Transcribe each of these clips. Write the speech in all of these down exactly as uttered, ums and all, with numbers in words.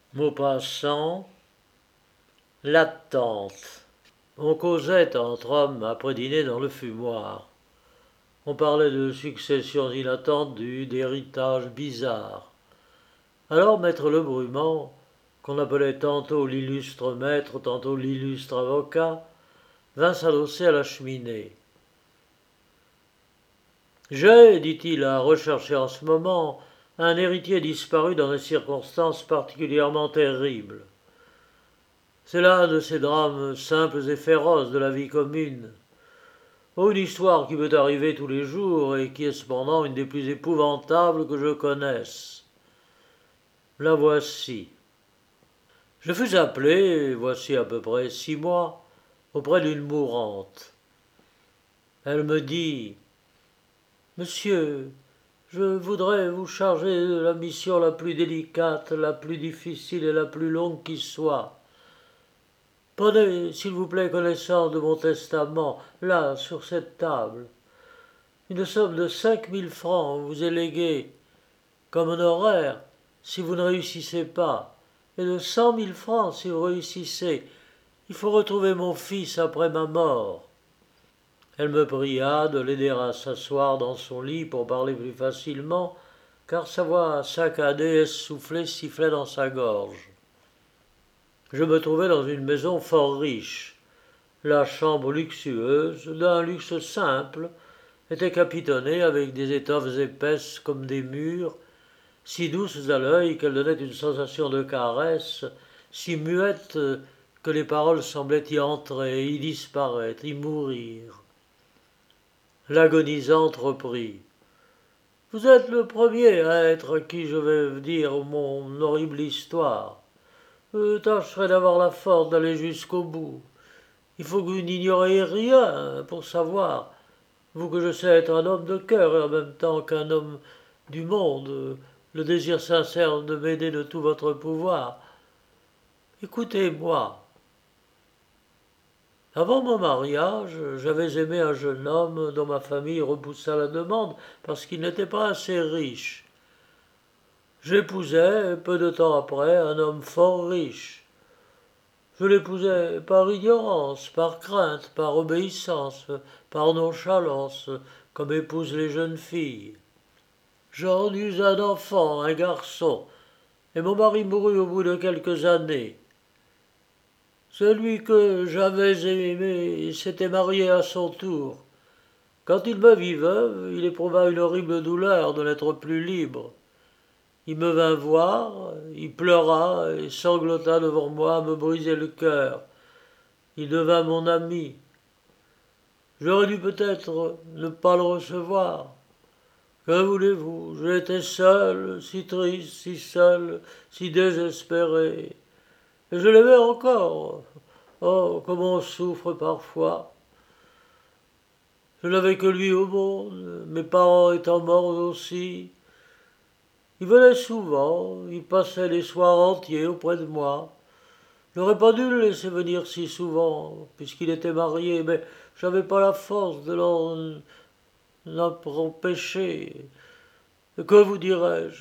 Maupassant, l'attente. On causait entre hommes après dîner dans le fumoir. On parlait de successions inattendues, d'héritages bizarres. Alors maître Lebrumand, qu'on appelait tantôt l'illustre maître, tantôt l'illustre avocat, vint s'adosser à la cheminée. J'ai, dit-il, à rechercher en ce moment un héritier disparu dans des circonstances particulièrement terribles. C'est l'un de ces drames simples et féroces de la vie commune. Oh, une histoire qui peut arriver tous les jours et qui est cependant une des plus épouvantables que je connaisse. La voici. Je fus appelé, voici à peu près six mois, auprès d'une mourante. Elle me dit « Monsieur, je voudrais vous charger de la mission la plus délicate, la plus difficile et la plus longue qui soit. Prenez, s'il vous plaît, connaissance de mon testament, là, sur cette table. Une somme de cinq mille francs vous est léguée comme honoraire si vous ne réussissez pas, et de cent mille francs si vous réussissez. Il faut retrouver mon fils après ma mort. » Elle me pria de l'aider à s'asseoir dans son lit pour parler plus facilement, car sa voix saccadée, essoufflée, sifflait dans sa gorge. Je me trouvais dans une maison fort riche. La chambre luxueuse, d'un luxe simple, était capitonnée avec des étoffes épaisses comme des murs, si douces à l'œil qu'elles donnaient une sensation de caresse, si muettes que les paroles semblaient y entrer, y disparaître, y mourir. L'agonisante reprit. « Vous êtes le premier à être à qui je vais dire mon horrible histoire. Je tâcherai d'avoir la force d'aller jusqu'au bout. Il faut que vous n'ignoriez rien pour savoir, vous que je sais être un homme de cœur et en même temps qu'un homme du monde, le désir sincère de m'aider de tout votre pouvoir. Écoutez-moi. Avant mon mariage, j'avais aimé un jeune homme dont ma famille repoussa la demande parce qu'il n'était pas assez riche. J'épousai, peu de temps après, un homme fort riche. Je l'épousai par ignorance, par crainte, par obéissance, par nonchalance, comme épousent les jeunes filles. J'en eus un enfant, un garçon, et mon mari mourut au bout de quelques années. Celui que j'avais aimé s'était marié à son tour. Quand il me vit veuve, il éprouva une horrible douleur de n'être plus libre. Il me vint voir, il pleura et sanglota devant moi à me briser le cœur. Il devint mon ami. J'aurais dû peut-être ne pas le recevoir. Que voulez-vous, j'étais seul, si triste, si seul, si désespéré. Et je l'aimais encore. Oh, comment on souffre parfois. Je n'avais que lui au monde, mes parents étant morts aussi. Il venait souvent, il passait les soirs entiers auprès de moi. Je n'aurais pas dû le laisser venir si souvent, puisqu'il était marié, mais je n'avais pas la force de l'en empêcher. Que vous dirais-je?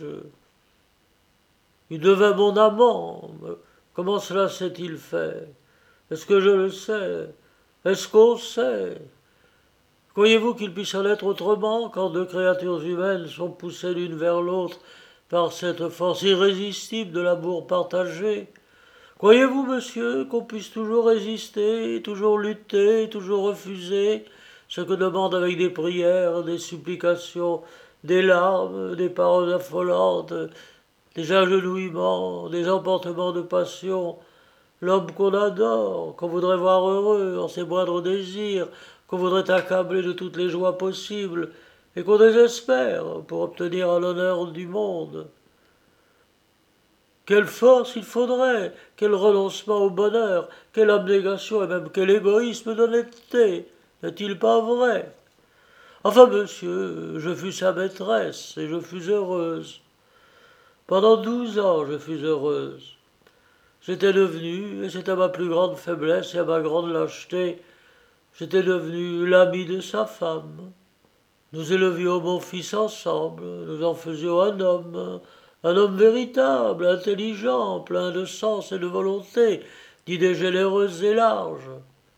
Il devint mon amant. Comment cela s'est-il fait? Est-ce que je le sais? Est-ce qu'on sait? Croyez-vous qu'il puisse en être autrement quand deux créatures humaines sont poussées l'une vers l'autre par cette force irrésistible de l'amour partagé? Croyez-vous, monsieur, qu'on puisse toujours résister, toujours lutter, toujours refuser ce que demandent avec des prières, des supplications, des larmes, des paroles affolantes, des agenouillements, des emportements de passion, l'homme qu'on adore, qu'on voudrait voir heureux en ses moindres désirs, qu'on voudrait accabler de toutes les joies possibles, et qu'on désespère pour obtenir un honneur du monde? Quelle force il faudrait, quel renoncement au bonheur, quelle abnégation et même quel égoïsme d'honnêteté, n'est-il pas vrai? Enfin, monsieur, je fus sa maîtresse et je fus heureuse. Pendant douze ans, je fus heureuse. J'étais devenue, et c'était ma plus grande faiblesse et ma grande lâcheté, j'étais devenue l'ami de sa femme. Nous élevions mon fils ensemble, nous en faisions un homme, un homme véritable, intelligent, plein de sens et de volonté, d'idées généreuses et larges.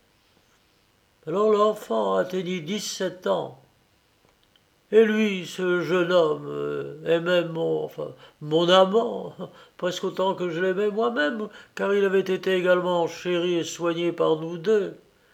Alors l'enfant atteignit dix-sept ans. Et lui, ce jeune homme, euh, aimait mon, enfin, mon amant, presque autant que je l'aimais moi-même, car il avait été également chéri et soigné par nous deux.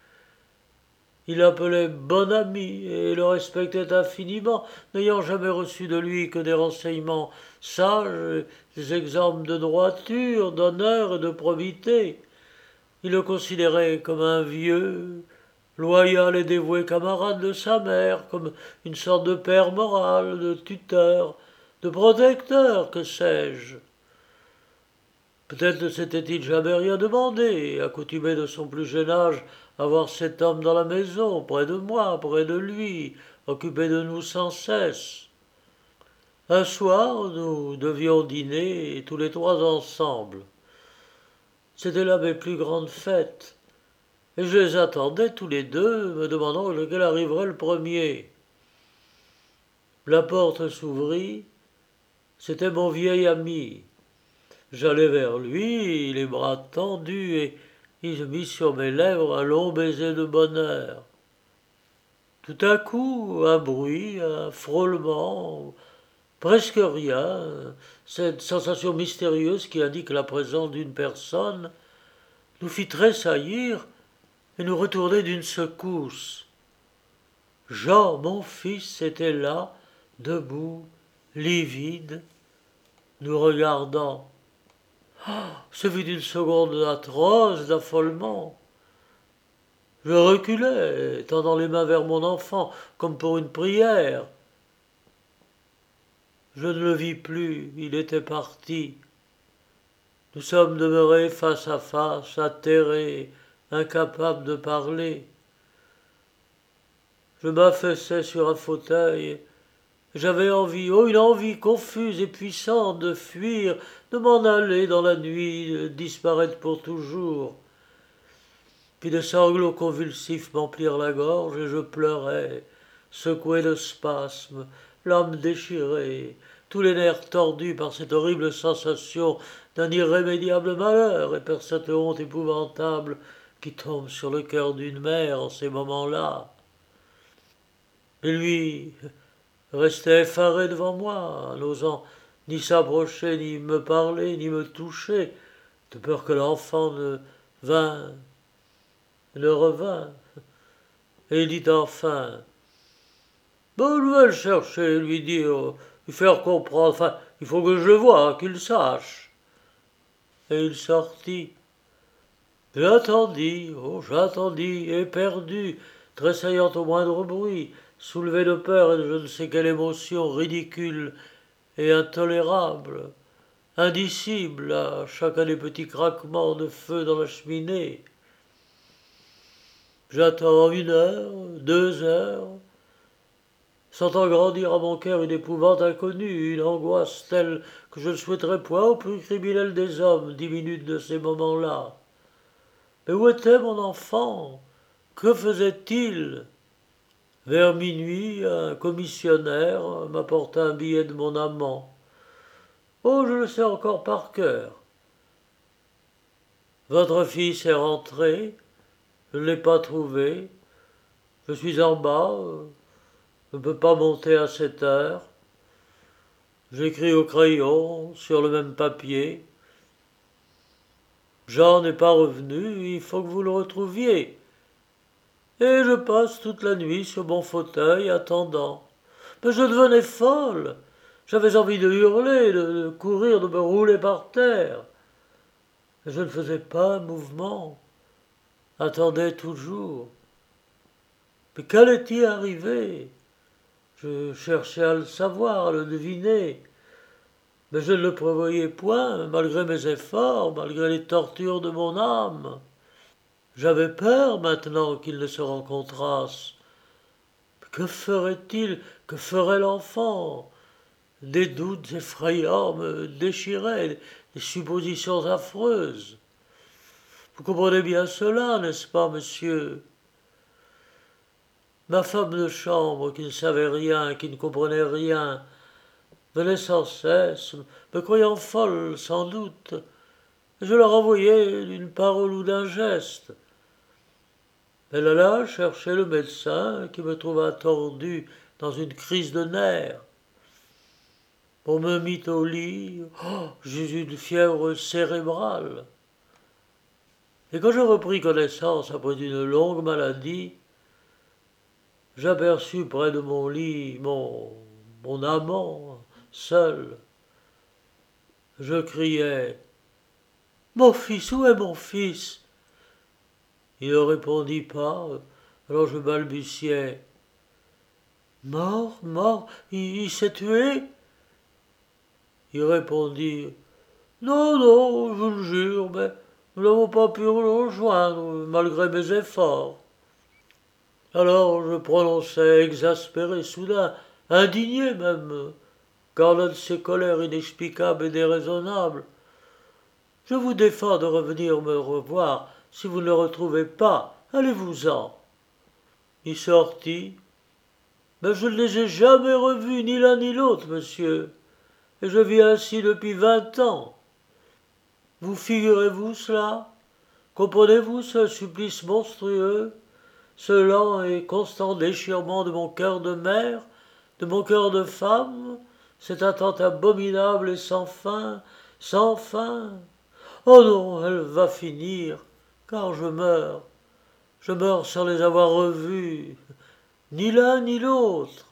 Il l'appelait bon ami et le respectait infiniment, n'ayant jamais reçu de lui que des renseignements sages, des exemples de droiture, d'honneur et de probité. Il le considérait comme un vieux, loyal et dévoué camarade de sa mère, comme une sorte de père moral, de tuteur, de protecteur, que sais-je. Peut-être ne s'était-il jamais rien demandé, accoutumé de son plus jeune âge à voir cet homme dans la maison, près de moi, près de lui, occupé de nous sans cesse. Un soir, nous devions dîner tous les trois ensemble. C'était là mes plus grandes fêtes. Et je les attendais tous les deux, me demandant lequel arriverait le premier. La porte s'ouvrit, c'était mon vieil ami. J'allai vers lui, les bras tendus, et il mit sur mes lèvres un long baiser de bonheur. Tout à coup, un bruit, un frôlement, presque rien, cette sensation mystérieuse qui indique la présence d'une personne, nous fit tressaillir et nous retourner d'une secousse. Jean, mon fils, était là, debout, livide, nous regardant. Ce fut une seconde atroce d'affolement. Je reculai, tendant les mains vers mon enfant, comme pour une prière. Je ne le vis plus, il était parti. Nous sommes demeurés face à face, atterrés, incapables de parler. Je m'affaissai sur un fauteuil. J'avais envie, oh une envie confuse et puissante de fuir, de m'en aller dans la nuit, de disparaître pour toujours. Puis des sanglots convulsifs m'emplirent la gorge et je pleurais, secoué de spasmes, l'âme déchirée, tous les nerfs tordus par cette horrible sensation d'un irrémédiable malheur et par cette honte épouvantable qui tombe sur le cœur d'une mère en ces moments-là. Et lui restait effaré devant moi, n'osant ni s'approcher, ni me parler, ni me toucher, de peur que l'enfant ne vînt, ne revint. Et il dit enfin, bon, je vais le chercher, lui dire, lui faire comprendre, enfin, il faut que je le voie, qu'il sache. Et il sortit. J'attendis, oh, j'attendis, éperdu, tressaillant au moindre bruit, soulevé de peur et de je ne sais quelle émotion ridicule et intolérable, indicible à chacun des petits craquements de feu dans la cheminée. J'attends une heure, deux heures, sentant grandir à mon cœur une épouvante inconnue, une angoisse telle que je ne souhaiterais point au plus criminel des hommes dix minutes de ces moments-là. Mais où était mon enfant? Que faisait-il? Vers minuit, un commissionnaire m'apporta un billet de mon amant. Oh, je le sais encore par cœur. Votre fils est rentré, je ne l'ai pas trouvé, je suis en bas, je ne peux pas monter à cette heure. J'écris au crayon, sur le même papier. Jean n'est pas revenu, il faut que vous le retrouviez. Et je passe toute la nuit sur mon fauteuil attendant. Mais je devenais folle. J'avais envie de hurler, de, de courir, de me rouler par terre. Mais je ne faisais pas un mouvement. Attendais toujours. Mais qu'allait-il arriver? Je cherchais à le savoir, à le deviner. Mais je ne le prévoyais point, malgré mes efforts, malgré les tortures de mon âme. J'avais peur maintenant qu'ils ne se rencontrassent. Que ferait-il? Que ferait l'enfant? Des doutes effrayants me déchiraient, des suppositions affreuses. Vous comprenez bien cela, n'est-ce pas, monsieur? Ma femme de chambre, qui ne savait rien, qui ne comprenait rien, venaient sans cesse, me croyant folle sans doute, et je leur envoyais d'une parole ou d'un geste. Elle alla chercher le médecin qui me trouva tordu dans une crise de nerfs. On me mit au lit, oh, j'ai eu une fièvre cérébrale. Et quand je repris connaissance après une longue maladie, j'aperçus près de mon lit mon, mon amant, seul. Je criai « Mon fils, où est mon fils ?» Il ne répondit pas, alors je balbutiai « Mort, mort, il, il s'est tué ?» Il répondit « Non, non, je le jure, mais nous n'avons pas pu le rejoindre, malgré mes efforts. » Alors je prononçai, exaspéré, soudain, indigné même, car l'un de ces colères inexplicables et déraisonnables. « Je vous défends de revenir me revoir. Si vous ne le retrouvez pas, allez-vous-en. » Il sortit. « Mais je ne les ai jamais revus, ni l'un ni l'autre, monsieur, et je vis ainsi depuis vingt ans. Vous figurez-vous cela? Comprenez-vous ce supplice monstrueux, ce lent et constant déchirement de mon cœur de mère, de mon cœur de femme, cette attente abominable et sans fin, sans fin? Oh non, elle va finir, car je meurs. Je meurs sans les avoir revus, ni l'un ni l'autre.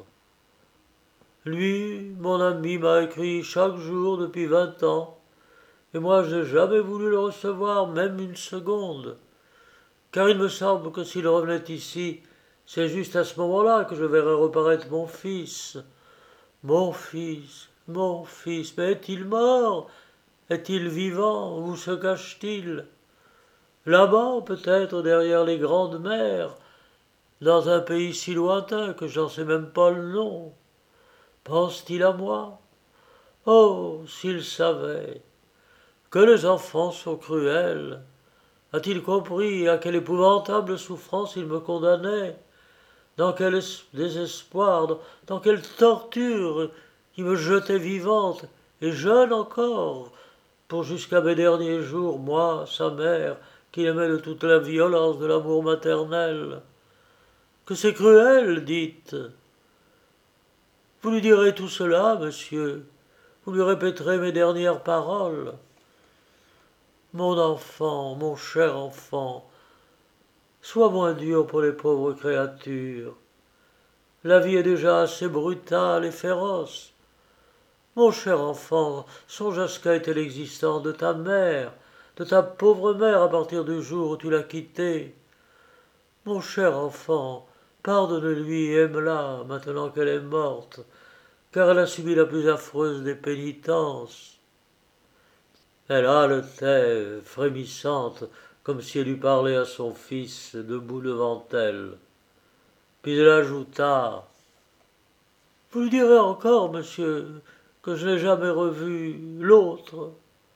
Lui, mon ami, m'a écrit chaque jour depuis vingt ans, et moi je n'ai jamais voulu le recevoir, même une seconde, car il me semble que s'il revenait ici, c'est juste à ce moment-là que je verrais reparaître mon fils. Mon fils, mon fils, mais est-il mort? Est-il vivant? Où se cache-t-il? Là-bas, peut-être derrière les grandes mers, dans un pays si lointain que j'en sais même pas le nom. Pense-t-il à moi? Oh, s'il savait! Que les enfants sont cruels! A-t-il compris à quelle épouvantable souffrance il me condamnait? Dans quel désespoir, dans, dans quelle torture il me jetait vivante, et jeune encore, pour jusqu'à mes derniers jours, moi, sa mère, qui aimait de toute la violence de l'amour maternel. Que c'est cruel, dites. Vous lui direz tout cela, monsieur. Vous lui répéterez mes dernières paroles. Mon enfant, mon cher enfant, sois moins dur pour les pauvres créatures. La vie est déjà assez brutale et féroce. Mon cher enfant, songe à ce qu'a été l'existence de ta mère, de ta pauvre mère à partir du jour où tu l'as quittée. Mon cher enfant, pardonne-lui et aime-la maintenant qu'elle est morte, car elle a subi la plus affreuse des pénitences. Elle haletait, frémissante, comme si elle eût parlé à son fils debout devant elle. Puis elle ajouta « Vous lui direz encore, monsieur, que je n'ai jamais revu l'autre. »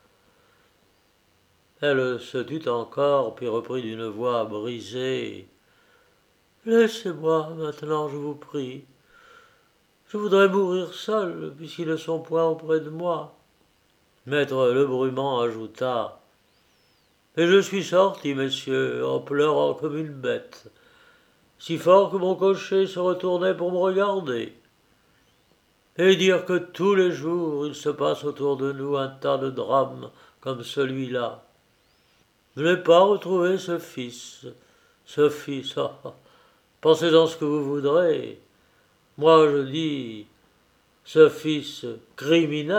Elle se tut encore, puis reprit d'une voix brisée. « Laissez-moi maintenant, je vous prie. Je voudrais mourir seul, puisqu'ils ne sont point auprès de moi. » Maître Lebrumand ajouta « Et je suis sorti, messieurs, en pleurant comme une bête, si fort que mon cocher se retournait pour me regarder. Et dire que tous les jours il se passe autour de nous un tas de drames comme celui-là. Je n'ai pas retrouvé ce fils, ce fils, oh, pensez-en ce que vous voudrez. Moi je dis, ce fils criminel. »